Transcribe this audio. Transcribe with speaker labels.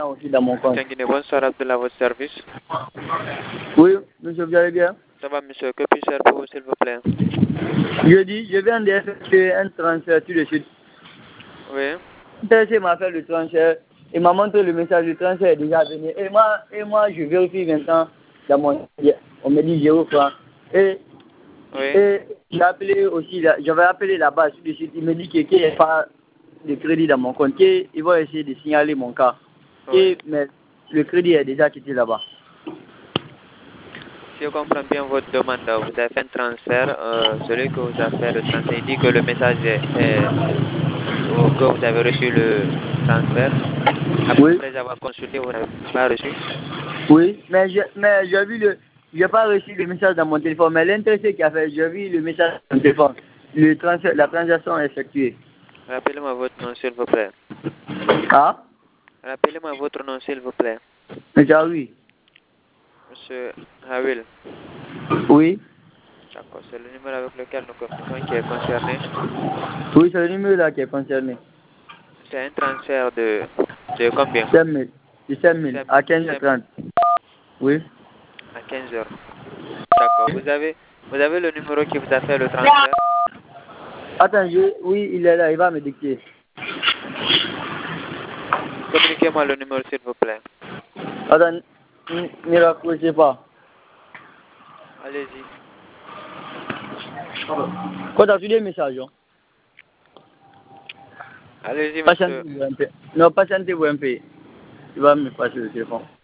Speaker 1: aussi dans mon compte.
Speaker 2: Bonsoir Abdullah, votre service.
Speaker 1: Oui, monsieur, vous allez bien?
Speaker 2: Ça va, monsieur. Que puis-je faire pour vous, s'il vous plaît?
Speaker 1: Je viens d'effectuer un transfert tout de suite.
Speaker 2: Oui.
Speaker 1: Intéressé m'a fait le transfert. Il m'a montré le message, le transfert est déjà venu. Et moi, je vérifie maintenant dans mon... On me dit 0 francs. Et j'ai appelé aussi, j'avais appelé là-bas tout de suite. Il me dit qu'il n'y a pas de crédit dans mon compte. Il va essayer de signaler mon cas.
Speaker 2: Oui.
Speaker 1: Mais le crédit est déjà quitté là-bas.
Speaker 2: Si je comprends bien votre demande, vous avez fait un transfert, celui que vous avez fait le transfert, il dit que le message que vous avez reçu le transfert. Après avoir consulté, vous n'avez pas reçu?
Speaker 1: Oui, mais j'ai pas reçu le message dans mon téléphone, mais l'intéressé qui a fait, j'ai vu le message dans mon téléphone. Le transfert, la transaction est effectuée.
Speaker 2: Rappelez-moi votre nom, s'il vous plaît.
Speaker 1: Ah?
Speaker 2: Rappelez-moi votre nom, s'il vous plaît.
Speaker 1: Monsieur Aoui.
Speaker 2: Monsieur Hawil.
Speaker 1: Oui.
Speaker 2: D'accord, c'est le numéro avec lequel nous communiquons qui est concerné.
Speaker 1: Oui, c'est le numéro là qui est concerné.
Speaker 2: C'est un transfert de combien?
Speaker 1: 5 000. De 5 000 à 15h30. Oui.
Speaker 2: À 15h. D'accord. Vous avez le numéro qui vous a fait le transfert?
Speaker 1: Attends, oui, il est là, il va me dicter.
Speaker 2: Communiquez-moi le numéro, s'il vous plaît.
Speaker 1: Attends, ne raccrochez pas.
Speaker 2: Allez-y.
Speaker 1: Quand tu as des messages,
Speaker 2: allez-y, monsieur.
Speaker 1: Non, patientez-vous un peu. Il va me passer le téléphone.